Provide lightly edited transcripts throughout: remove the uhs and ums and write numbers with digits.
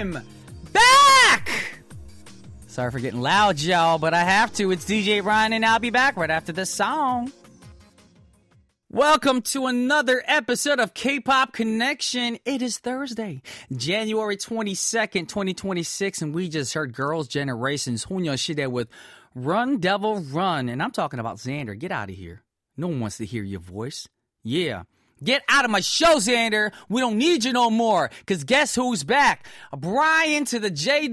I'm back! Sorry for getting loud, y'all, but I have to. It's DJ Ryan, and I'll be back right after this song. Welcome to another episode of K-Pop Connection. It is Thursday, January 22nd, 2026, and we just heard Girls' Generation's 소녀시대 with Run Devil Run. And I'm talking about Xander. Get out of here. No one wants to hear your voice. Yeah. Get out of my show, Xander. We don't need you no more. Because guess who's back? Brian to the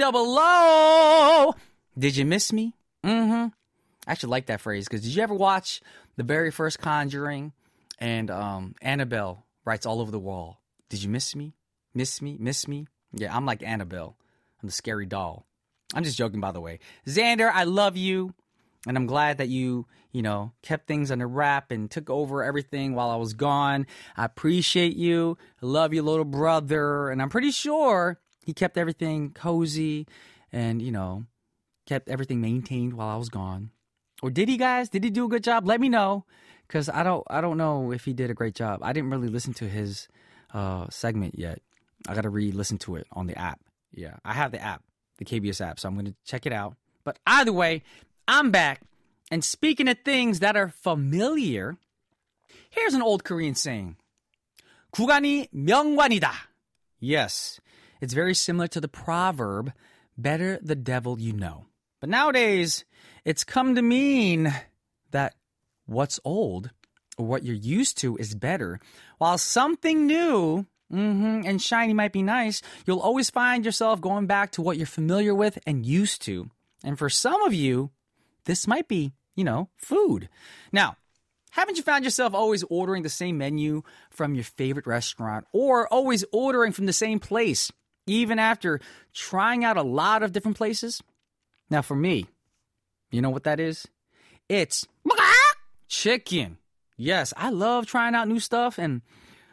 J-O-O. Did you miss me? I actually like that phrase. Because did you ever watch the very first Conjuring? And Annabelle writes all over the wall, did you miss me? Miss me? Miss me? Yeah, I'm like Annabelle. I'm the scary doll. I'm just joking, by the way. Xander, I love you. And I'm glad that you kept things under wrap and took over everything while I was gone. I appreciate you. I love you, little brother. And I'm pretty sure he kept everything cozy and, kept everything maintained while I was gone. Or did he, guys? Did he do a good job? Let me know. Because I don't know if he did a great job. I didn't really listen to his segment yet. I got to re-listen to it on the app. Yeah, I have the app, the KBS app, so I'm going to check it out. But either way, I'm back. And speaking of things that are familiar, here's an old Korean saying. 구간이 명관이다. Yes, it's very similar to the proverb, better the devil you know. But nowadays, it's come to mean that what's old or what you're used to is better. While something new and shiny might be nice, you'll always find yourself going back to what you're familiar with and used to. And for some of you, this might be, food. Now, haven't you found yourself always ordering the same menu from your favorite restaurant or always ordering from the same place, even after trying out a lot of different places? Now, for me, you know what that is? It's chicken. Yes, I love trying out new stuff and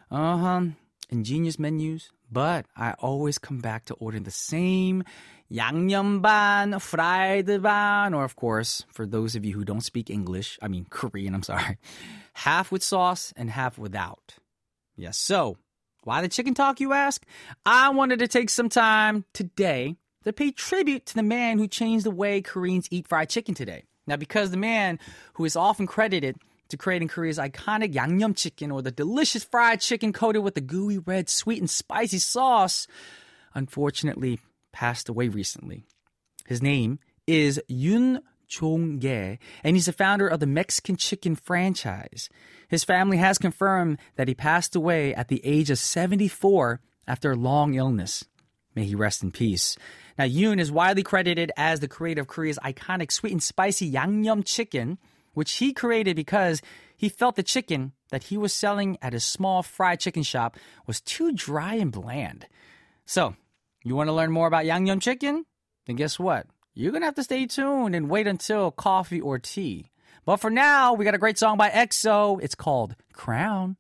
ingenious menus, but I always come back to ordering the same 양념반, fried ban, or of course, for those of you who don't speak Korean, I'm sorry, half with sauce and half without. Yes, so why the chicken talk, you ask? I wanted to take some time today to pay tribute to the man who changed the way Koreans eat fried chicken today. Now, because the man who is often credited to creating Korea's iconic 양념 chicken, or the delicious fried chicken coated with the gooey red, sweet and spicy sauce, unfortunately passed away recently. His name is Yoon Jong-ge, and he's the founder of the Mexican chicken franchise. His family has confirmed that he passed away at the age of 74 after a long illness. May he rest in peace. Now, Yoon is widely credited as the creator of Korea's iconic sweet and spicy 양념 chicken, which he created because he felt the chicken that he was selling at his small fried chicken shop was too dry and bland. So, you want to learn more about 양념 chicken? Then guess what? You're going to have to stay tuned and wait until coffee or tea. But for now, we got a great song by EXO. It's called Crown.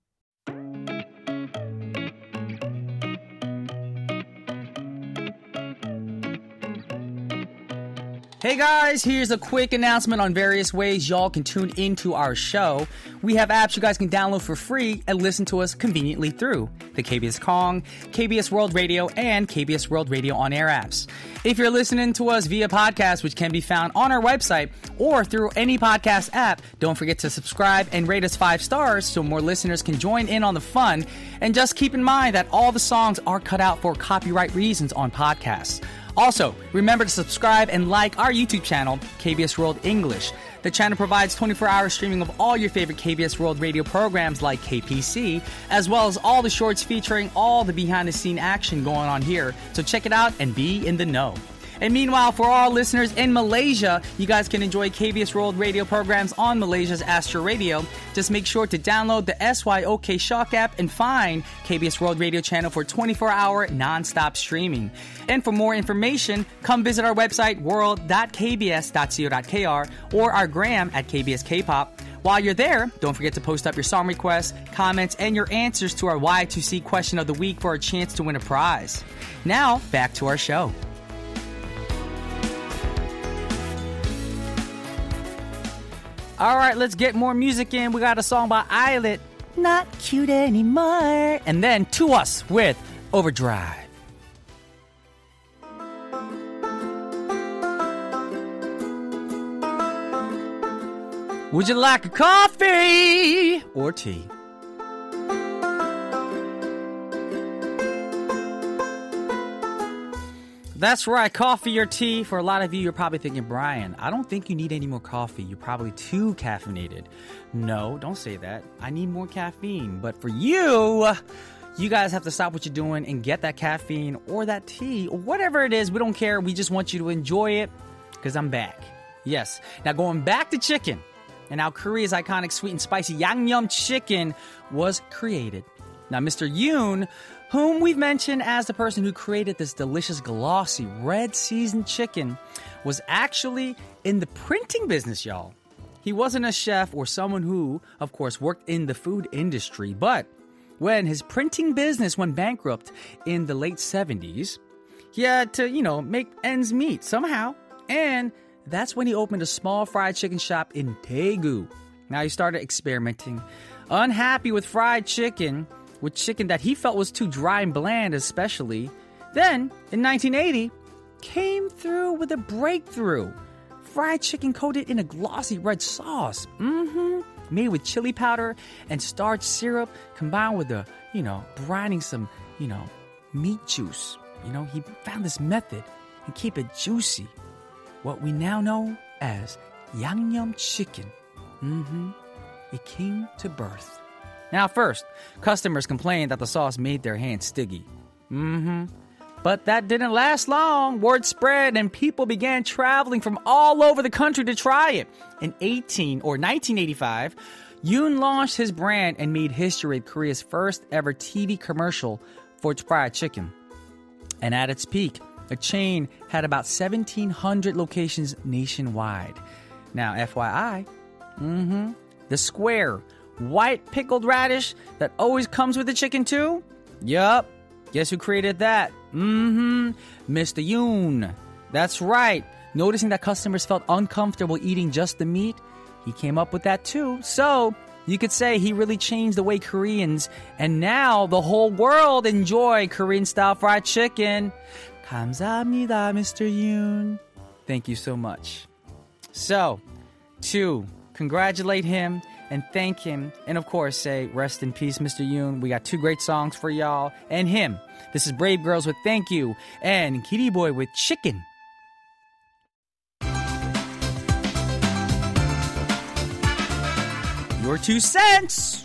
Hey guys, here's a quick announcement on various ways y'all can tune into our show. We have apps you guys can download for free and listen to us conveniently through the KBS Kong, KBS World Radio, and KBS World Radio on-air apps. If you're listening to us via podcast, which can be found on our website or through any podcast app, don't forget to subscribe and rate us 5 stars so more listeners can join in on the fun. And just keep in mind that all the songs are cut out for copyright reasons on podcasts. Also, remember to subscribe and like our YouTube channel, KBS World English. The channel provides 24-hour streaming of all your favorite KBS World Radio programs like KPC, as well as all the shorts featuring all the behind-the-scene action going on here. So check it out and be in the know. And meanwhile, for all listeners in Malaysia, you guys can enjoy KBS World Radio programs on Malaysia's Astro Radio. Just make sure to download the SYOK Shock app and find KBS World Radio channel for 24-hour non-stop streaming. And for more information, come visit our website, world.kbs.co.kr, or our gram at KBS K-pop. While you're there, don't forget to post up your song requests, comments, and your answers to our Y2C question of the week for a chance to win a prize. Now, back to our show. All right, let's get more music in. We got a song by Islet, Not Cute Anymore. And then To Us with Overdrive. Would you like a coffee or tea? That's right, coffee or tea. For a lot of you, you're probably thinking, Brian, I don't think you need any more coffee. You're probably too caffeinated. No, don't say that. I need more caffeine. But for you, you guys have to stop what you're doing and get that caffeine or that tea or whatever it is. We don't care. We just want you to enjoy it because I'm back. Yes. Now going back to chicken and how Korea's iconic sweet and spicy Yangnyeom chicken was created. Now, Mr. Yoon, whom we've mentioned as the person who created this delicious, glossy, red seasoned chicken, was actually in the printing business, y'all. He wasn't a chef or someone who, of course, worked in the food industry, but when his printing business went bankrupt in the late 70s, he had to, make ends meet somehow, and that's when he opened a small fried chicken shop in Daegu. Now, he started experimenting, unhappy with fried chicken, with chicken that he felt was too dry and bland especially. Then, in 1980, came through with a breakthrough. Fried chicken coated in a glossy red sauce. Made with chili powder and starch syrup combined with brining some, meat juice. He found this method and keep it juicy. What we now know as Yangnyeom chicken. It came to birth. Now, first, customers complained that the sauce made their hands sticky. But that didn't last long. Word spread and people began traveling from all over the country to try it. In 1985, Yoon launched his brand and made history with Korea's first ever TV commercial for its fried chicken. And at its peak, the chain had about 1,700 locations nationwide. Now, FYI, the square white pickled radish that always comes with the chicken too? Yup. Guess who created that? Mr. Yoon. That's right. Noticing that customers felt uncomfortable eating just the meat, he came up with that too. So, you could say he really changed the way Koreans and now the whole world enjoy Korean-style fried chicken. 감사합니다, Mr. Yoon. Thank you so much. So, to congratulate him and thank him, and of course say rest in peace, Mr. Yoon. We got two great songs for y'all and him. This is Brave Girls with Thank You and Kitty Boy with Chicken. Your 2 cents.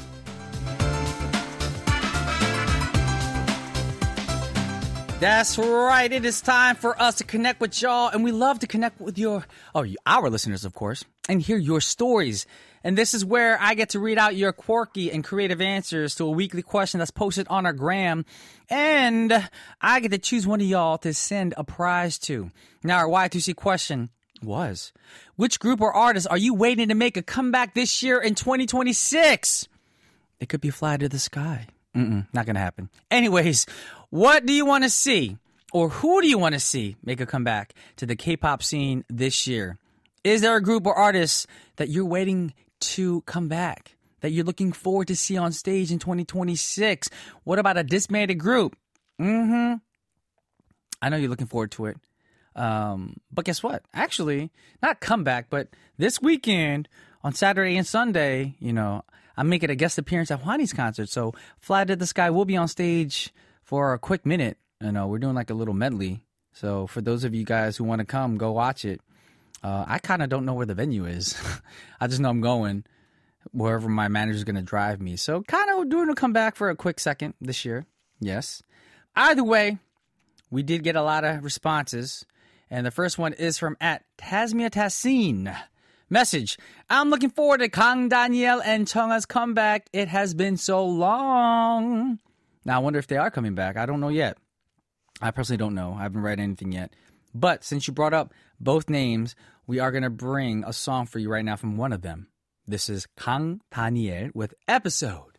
That's right. It is time for us to connect with y'all, and we love to connect with our listeners, of course, and hear your stories. And this is where I get to read out your quirky and creative answers to a weekly question that's posted on our gram. And I get to choose one of y'all to send a prize to. Now, our Y2C question was, which group or artist are you waiting to make a comeback this year in 2026? It could be Fly to the Sky. Not going to happen. Anyways, what do you want to see? Or who do you want to see make a comeback to the K-pop scene this year? Is there a group or artist that you're waiting to come back, that you're looking forward to see on stage in 2026? What about a disbanded group? I know you're looking forward to it. But guess what? Actually, not comeback, but this weekend on Saturday and Sunday, I'm making a guest appearance at Juani's concert. So Fly to the Sky will be on stage for a quick minute. We're doing like a little medley. So for those of you guys who want to come, go watch it. I kind of don't know where the venue is. I just know I'm going wherever my manager's going to drive me. So kind of doing a comeback for a quick second this year. Yes. Either way, we did get a lot of responses. And the first one is from @Tasmia Tassin. Message, I'm looking forward to Kang Daniel and Chungha's comeback. It has been so long. Now, I wonder if they are coming back. I don't know yet. I personally don't know. I haven't read anything yet. But since you brought up both names, we are going to bring a song for you right now from one of them. This is Kang Daniel with Episode.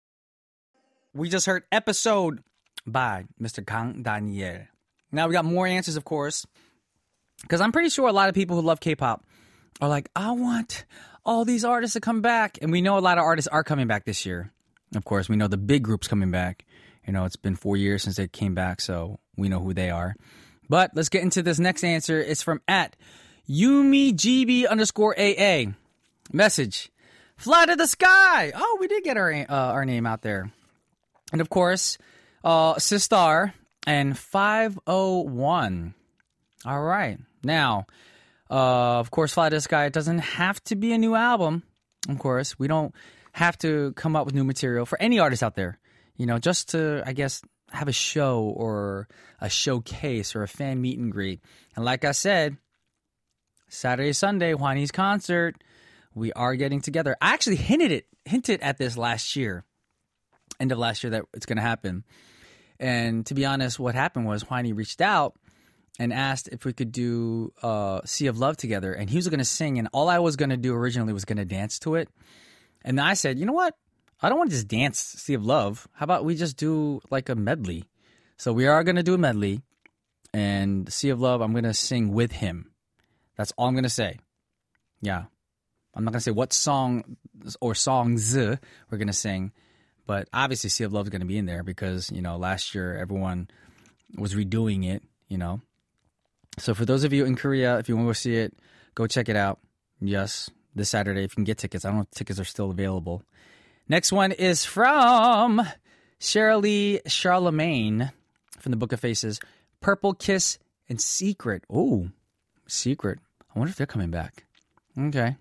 We just heard Episode by Mr. Kang Daniel. Now, we got more answers, of course, because I'm pretty sure a lot of people who love K-pop are like, I want all these artists to come back. And we know a lot of artists are coming back this year. Of course, we know the big groups coming back. It's been 4 years since they came back, so we know who they are. But let's get into this next answer. It's from @YumiGB_AA. Message. Fly to the sky. Oh, we did get our name out there. And of course, Sistar and 501. All right. Now, of course, Fly to the Sky, it doesn't have to be a new album. Of course, we don't have to come up with new material for any artist out there. Just to, I guess, have a show or a showcase or a fan meet and greet. And like I said, Saturday, Sunday, Hwani's concert, we are getting together. I actually hinted at this last year, end of last year, that it's going to happen. And to be honest, what happened was Hwani reached out and asked if we could do Sea of Love together. And he was going to sing, and all I was going to do originally was going to dance to it. And I said, you know what? I don't want to just dance Sea of Love. How about we just do like a medley? So we are going to do a medley. And Sea of Love, I'm going to sing with him. That's all I'm going to say. Yeah. I'm not going to say what song or songs we're going to sing. But obviously Sea of Love is going to be in there because, last year everyone was redoing it, So for those of you in Korea, if you want to see it, go check it out. Yes, this Saturday if you can get tickets. I don't know if tickets are still available. Next one is from Shirley Charlemagne from the Book of Faces. Purple Kiss and Secret. Oh, Secret. I wonder if they're coming back. Okay.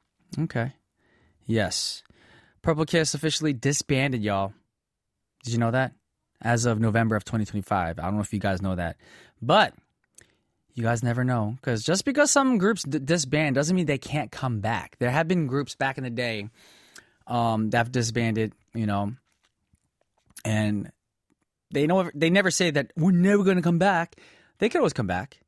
Yes. Purple Kiss officially disbanded, y'all. Did you know that? As of November of 2025. I don't know if you guys know that. But you guys never know. Because just because some groups disband doesn't mean they can't come back. There have been groups back in the day that have disbanded, and they never say that we're never going to come back. They could always come back,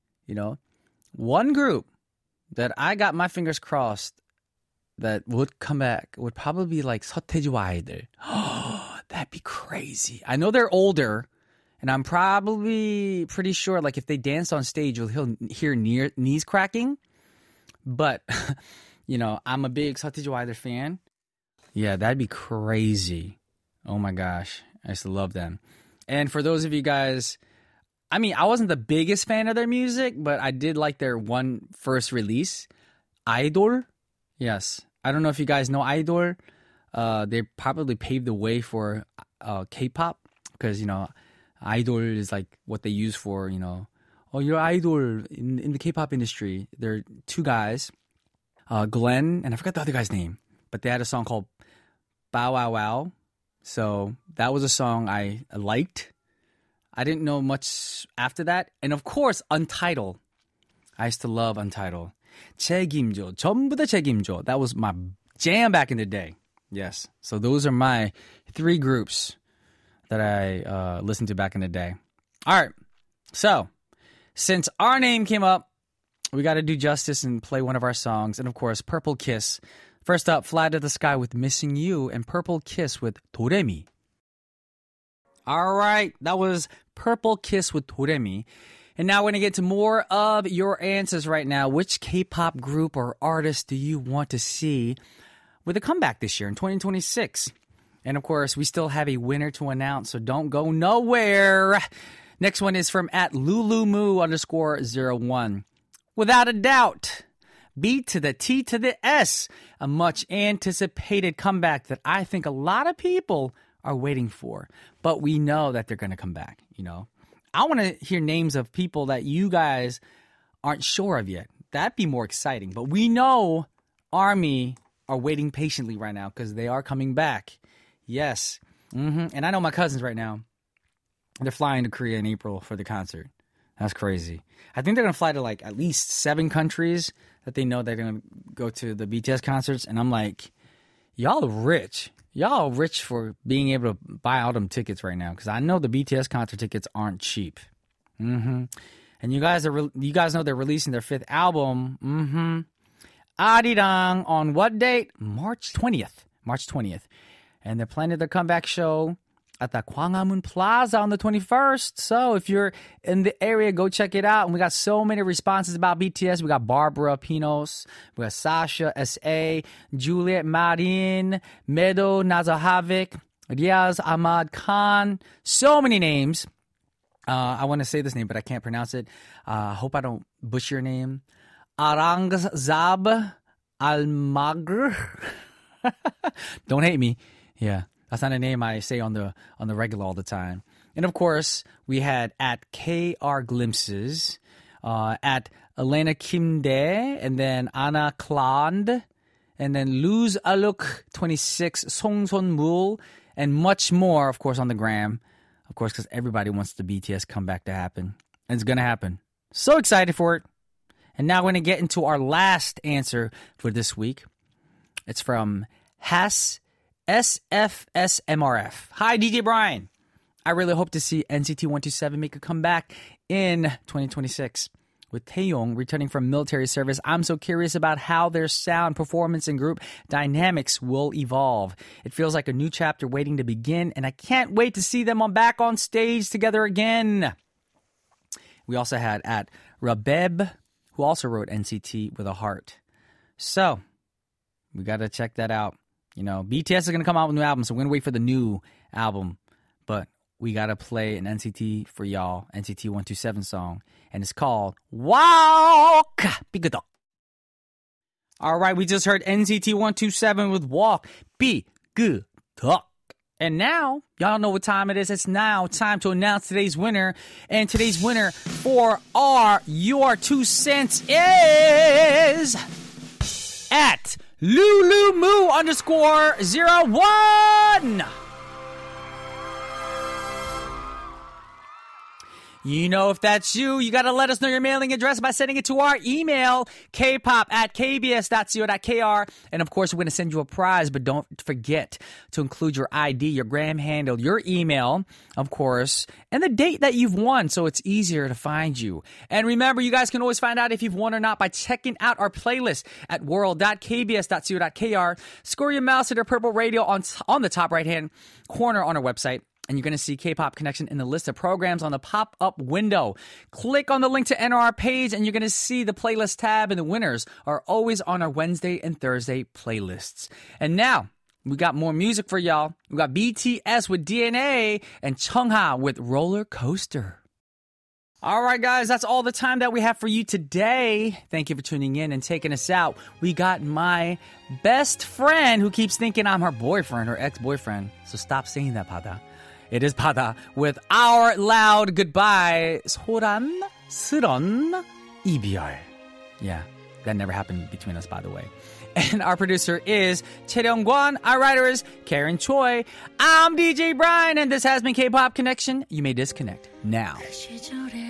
One group that I got my fingers crossed that would come back would probably be like 서태지와 아이들. That'd be crazy. I know they're older, and I'm probably pretty sure like if they dance on stage, you'll hear knees cracking. But, I'm a big 서태지와 아이들 fan. Yeah, that'd be crazy. Oh my gosh. I used to love them. And for those of you guys, I wasn't the biggest fan of their music, but I did like their one first release, Idol. Yes. I don't know if you guys know Idol. They probably paved the way for K-pop because, Idol is like what they use for, you're Idol in the K-pop industry. They're two guys, Glenn, and I forgot the other guy's name, but they had a song called Bow Wow Wow. So that was a song I liked. I didn't know much after that. And of course, Untitled. I used to love Untitled. 책임져. 전부 다 책임져. That was my jam back in the day. Yes. So those are my three groups that I listened to back in the day. All right. So since our name came up, we got to do justice and play one of our songs. And of course, Purple Kiss. First up, Fly to the Sky with Missing You and Purple Kiss with 도레미. All right. That was Purple Kiss with 도레미. And now we're going to get to more of your answers right now. Which K-pop group or artist do you want to see with a comeback this year in 2026? And of course, we still have a winner to announce, so don't go nowhere. Next one is from @lulumu_01. Without a doubt, B to the T to the S, a much anticipated comeback that I think a lot of people are waiting for. But we know that they're going to come back, I want to hear names of people that you guys aren't sure of yet. That'd be more exciting. But we know ARMY are waiting patiently right now because they are coming back. Yes. And I know my cousins right now. They're flying to Korea in April for the concert. That's crazy. I think they're going to fly to like at least 7 countries that they know they're going to go to the BTS concerts. And I'm like, y'all are rich. Y'all rich for being able to buy all them tickets right now because I know the BTS concert tickets aren't cheap. And you guys know they're releasing their 5th album. Arirang on what date? March 20th. And they're planning their comeback show at the Gwanghwamun Plaza on the 21st. So if you're in the area, go check it out. And we got so many responses about BTS. We got Barbara Pinos, we got Sasha S.A., Juliet Marin, Meadow Nazahavik, Riaz Ahmad Khan. So many names. I want to say this name, but I can't pronounce it. Hope I don't butcher your name. Arangzab Almagr. Don't hate me. Yeah, that's not a name I say on the regular all the time. And of course, we had at KR Glimpses, at Elena Kimde, and then Anna Kland, and then Luz Aluk 26, Song Son Mul, and much more, of course, on the gram. Of course, because everybody wants the BTS comeback to happen. And it's going to happen. So excited for it. And now we're going to get into our last answer for this week. It's from Has SFSMRF. Hi, DJ Brian. I really hope to see NCT 127 make a comeback in 2026. With Taeyong returning from military service, I'm so curious about how their sound, performance, and group dynamics will evolve. It feels like a new chapter waiting to begin, and I can't wait to see them back on stage together again. We also had at Rabeb, who also wrote NCT with a heart. So, we got to check that out. You know, BTS is going to come out with a new album, so we're going to wait for the new album. But we got to play an NCT for y'all, NCT 127 song. And it's called Walk. Bigadok. All right, we just heard NCT 127 with Walk. Bigadok. And now, y'all know what time it is. It's now time to announce today's winner. And today's winner for Your 2 Cents is at Lulumoo_01. You know, if that's you, you got to let us know your mailing address by sending it to our email, kpop@kbs.co.kr. And of course, we're going to send you a prize, but don't forget to include your ID, your gram handle, your email, of course, and the date that you've won so it's easier to find you. And remember, you guys can always find out if you've won or not by checking out our playlist at world.kbs.co.kr. Score your mouse to the purple radio on the top right-hand corner on our website. And you're going to see K-Pop Connection in the list of programs on the pop-up window. Click on the link to enter our page, and you're going to see the playlist tab, and the winners are always on our Wednesday and Thursday playlists. And now, we got more music for y'all. We got BTS with DNA and Chungha with Roller Coaster. All right, guys, that's all the time that we have for you today. Thank you for tuning in and taking us out. We got my best friend who keeps thinking I'm her boyfriend, her ex-boyfriend. So stop saying that, Pada. It is Pada with our loud goodbye. 소란스런 이별. Yeah, that never happened between us, by the way. And our producer is Chae-Ryung-Kwan. Our writer is Karen Choi. I'm DJ Brian, and this has been K-Pop Connection. You may disconnect now.